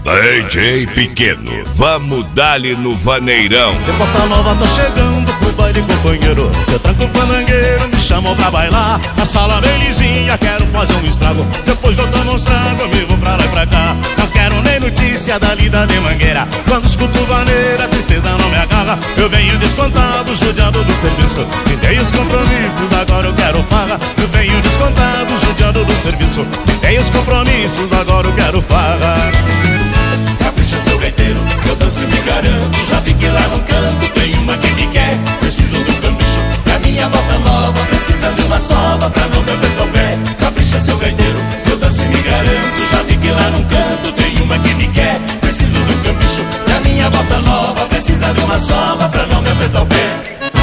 DJ Pequeno, vamos dar-lhe no vaneirão. De Porta Nova tô chegando pro baile, companheiro. Eu tranco o fandangueiro, me chamam pra bailar. Na sala bem lisinha, quero fazer um estrago. Depois do mostrando, eu me vou pra lá e pra cá. Não quero nem notícia da lida de Mangueira. Quando escuto vaneira, a tristeza não me agarra. Eu venho descontado, judiado do serviço. Findei os compromissos, agora eu quero farra. Eu venho descontado, judiado do serviço. Findei os compromissos, agora eu quero farra. Capricha seu gaiteiro, eu danço e me garanto. Já vi que lá no canto tem uma que me quer. Preciso do cambicho, que a minha bota nova precisa de uma sova pra não me apertar o pé. Capricha seu gaiteiro, eu danço e me garanto. Já vi que lá no canto tem uma que me quer. Preciso do cambicho, que a minha bota nova precisa de uma sova pra não me apertar o pé.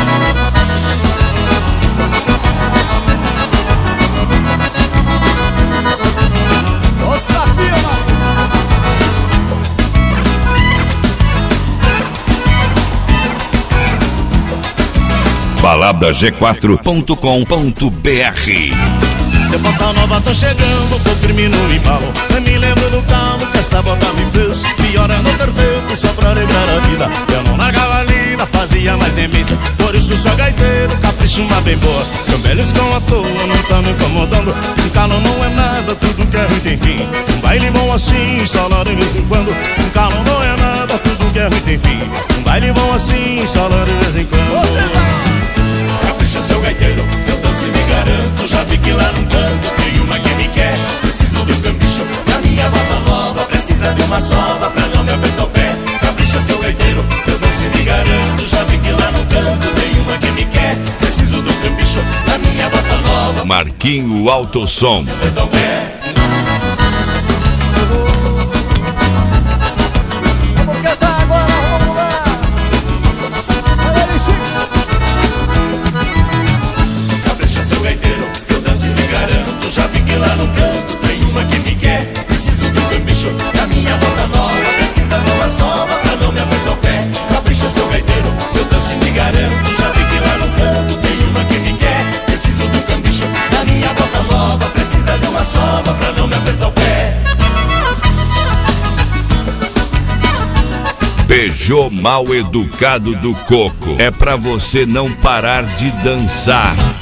baladag4.com.br. De Porta Nova tô chegando, com crime no embalo. Eu me lembro do calo que esta bota me fez. Pior é não ter tempo só pra lembrar a vida. Eu não largava a lida, fazia mais demência. Por isso sou gaiteiro, capricho uma bem boa. Cambeles com a toa, não tá me incomodando. Um calo não é nada, tudo que é ruim tem fim. Um baile bom assim, só lá de vez em quando. Um calo não é nada, tudo que é ruim tem fim. Um baile bom assim, só lá de vez em quando. Capricha seu gaiteiro, eu danço e me garanto. Já vi que lá no canto tem uma que me quer. Preciso do cambicho, da minha bota nova precisa de uma sova pra não me apertar o pé. Capricha seu gaiteiro, eu danço e me garanto. Já vi que lá no canto tem uma que me quer. Preciso do cambicho, da minha bota nova. Marquinho Autosom. Apertar o pé. Já vi que lá no canto tem uma que me quer. Preciso do cambicho, da minha bota nova precisa de uma sova pra não me apertar o pé. Capricha seu gaiteiro, eu danço e me garanto. Já vi que lá no canto tem uma que me quer. Preciso do cambicho, da minha bota nova precisa de uma sova pra não me apertar o pé. Peugeot Mal Educado do Coco. É pra você não parar de dançar.